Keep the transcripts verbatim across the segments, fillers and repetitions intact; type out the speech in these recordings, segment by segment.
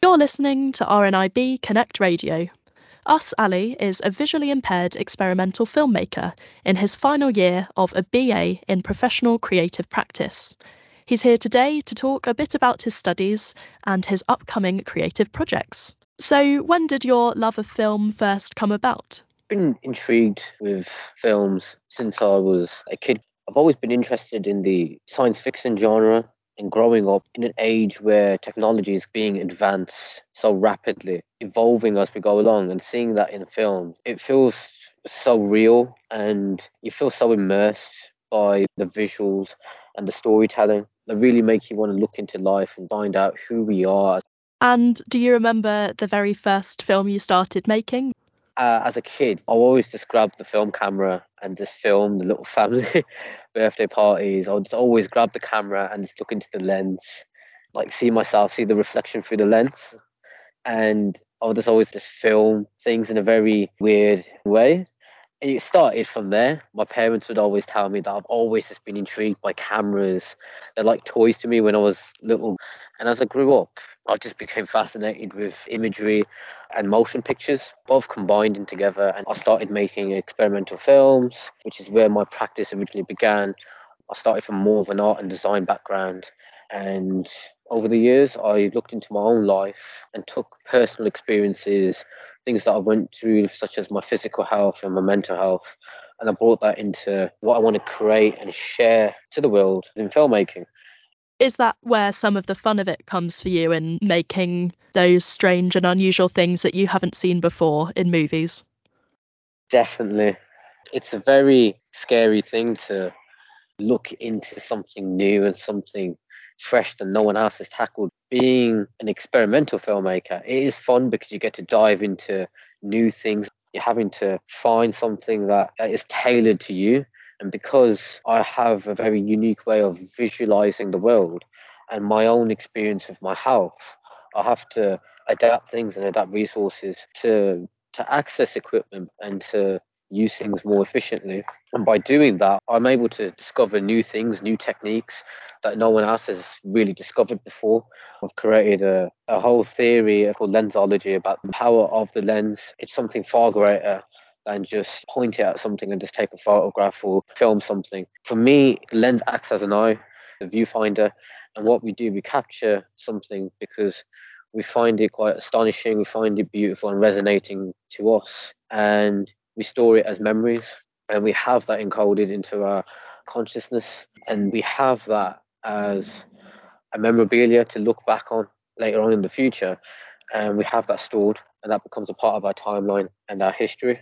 You're listening to R N I B Connect Radio. Us Ali is a visually impaired experimental filmmaker in his final year of a B A in professional creative practice. He's here today to talk a bit about his studies and his upcoming creative projects. So, when did your love of film first come about? I've been intrigued with films since I was a kid. I've always been interested in the science fiction genre, and growing up in an age where technology is being advanced so rapidly, evolving as we go along, and seeing that in film, it feels so real and you feel so immersed by the visuals and the storytelling that really make you want to look into life and find out who we are. And do you remember the very first film you started making? Uh, as a kid, I always just grab the film camera and just film the little family birthday parties. I would just always grab the camera and just look into the lens, like see myself, see the reflection through the lens. And I would just always just film things in a very weird way. It started from there. My parents would always tell me that I've always just been intrigued by cameras. They're like toys to me when I was little. And as I grew up, I just became fascinated with imagery and motion pictures, both combined and together. And I started making experimental films, which is where my practice originally began. I started from more of an art and design background. And over the years, I looked into my own life and took personal experiences, things that I went through, such as my physical health and my mental health, and I brought that into what I want to create and share to the world in filmmaking. Is that where some of the fun of it comes for you, in making those strange and unusual things that you haven't seen before in movies? Definitely. It's a very scary thing to look into something new and something fresh that no one else has tackled. Being an experimental filmmaker, it is fun because you get to dive into new things. You're having to find something that is tailored to you. And because I have a very unique way of visualizing the world and my own experience with my health, I have to adapt things and adapt resources to to access equipment and to use things more efficiently. And by doing that, I'm able to discover new things, new techniques that no one else has really discovered before. I've created a, a whole theory called lensology about the power of the lens. It's something far greater than just point it at something and just take a photograph or film something. For me, the lens acts as an eye, the viewfinder, and what we do, we capture something because we find it quite astonishing, we find it beautiful and resonating to us. And we store it as memories, and we have that encoded into our consciousness, and we have that as a memorabilia to look back on later on in the future, and we have that stored, and that becomes a part of our timeline and our history.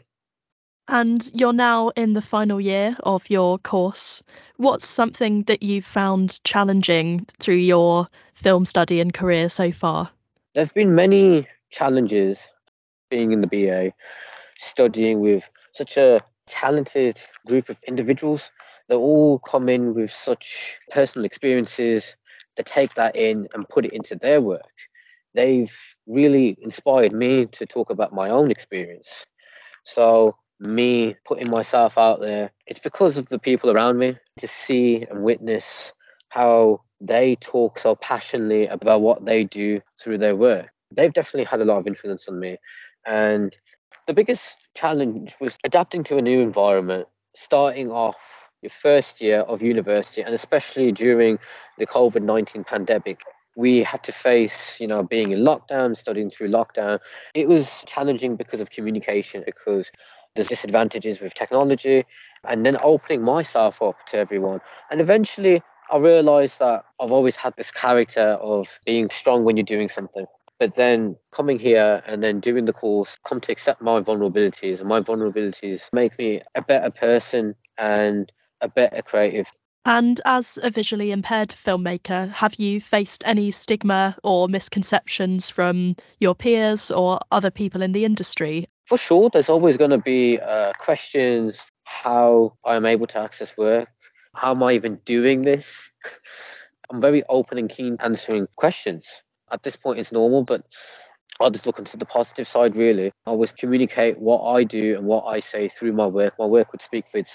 And you're now in the final year of your course. What's something that you've found challenging through your film study and career so far? There have been many challenges being in the B A, studying with such a talented group of individuals. They all come in with such personal experiences. They take that in and put it into their work. They've really inspired me to talk about my own experience. So, me putting myself out there, it's because of the people around me, to see and witness how they talk so passionately about what they do through their work. They've definitely had a lot of influence on me. And the biggest challenge was adapting to a new environment, starting off your first year of university, and especially during the COVID nineteen pandemic. We had to face, you know, being in lockdown, studying through lockdown. It was challenging because of communication, because there's disadvantages with technology, and then opening myself up to everyone. And eventually, I realized that I've always had this character of being strong when you're doing something. But then coming here and then doing the course, come to accept my vulnerabilities, and my vulnerabilities make me a better person and a better creative. And as a visually impaired filmmaker, have you faced any stigma or misconceptions from your peers or other people in the industry? For sure, there's always going to be uh, questions how I'm able to access work. How am I even doing this? I'm very open and keen answering questions. At this point, it's normal, but I'll just look into the positive side, really. I always communicate what I do and what I say through my work. My work would speak for itself.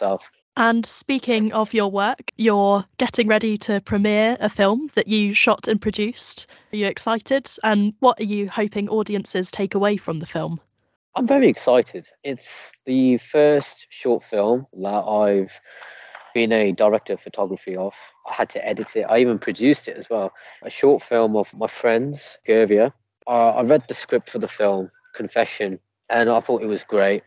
And speaking of your work, you're getting ready to premiere a film that you shot and produced. Are you excited? And what are you hoping audiences take away from the film? I'm very excited. It's the first short film that I've been a director of photography of. I had to edit it. I even produced it as well. A short film of my friends, Gervia. Uh, I read the script for the film, Confession, and I thought it was great.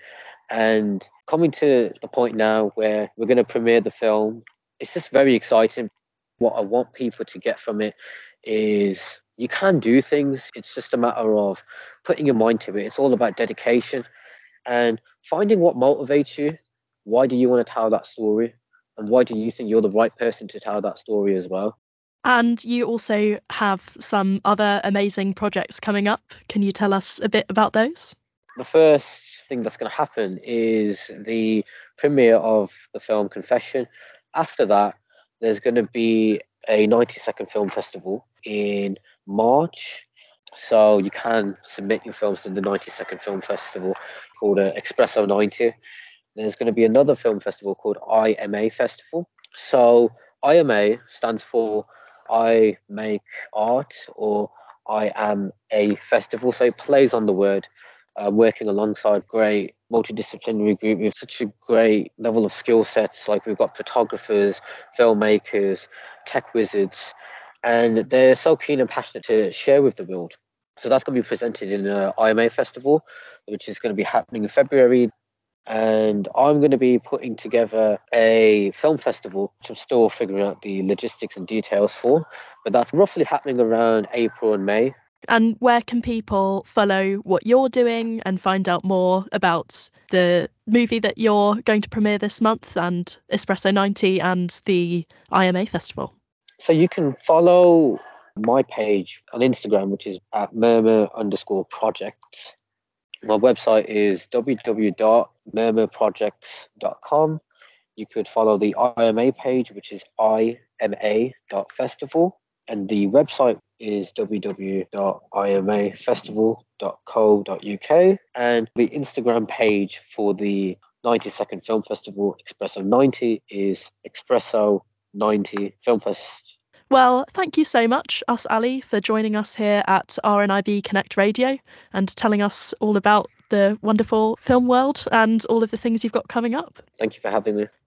And coming to the point now where we're going to premiere the film, it's just very exciting. What I want people to get from it is you can do things. It's just a matter of putting your mind to it. It's all about dedication and finding what motivates you. Why do you want to tell that story? And why do you think you're the right person to tell that story as well? And you also have some other amazing projects coming up. Can you tell us a bit about those? The first thing that's going to happen is the premiere of the film Confession. After that, there's going to be a ninety second film festival in March. So you can submit your films to the ninety second film festival called uh, Espresso ninety. There's going to be another film festival called I M A Festival. So I M A stands for I Make Art, or I Am a Festival. So it plays on the word. Um, working alongside great multidisciplinary group with such a great level of skill sets. Like we've got photographers, filmmakers, tech wizards, and they're so keen and passionate to share with the world. So that's going to be presented in a I M A Festival, which is going to be happening in February. And I'm going to be putting together a film festival, which I'm still figuring out the logistics and details for, but that's roughly happening around April and May. And where can people follow what you're doing and find out more about the movie that you're going to premiere this month and Espresso ninety and the I M A Festival? So you can follow my page on Instagram, which is at murmur underscore projects. My website is w w w dot murmur projects dot com. You could follow the I M A page, which is I M A dot festival. And the website is w w w dot i m a festival dot co dot u k. And the Instagram page for the ninety second Film Festival, Espresso ninety, is Espresso ninety Film Fest. Well, thank you so much, Us Ali, for joining us here at R N I B Connect Radio and telling us all about the wonderful film world and all of the things you've got coming up. Thank you for having me.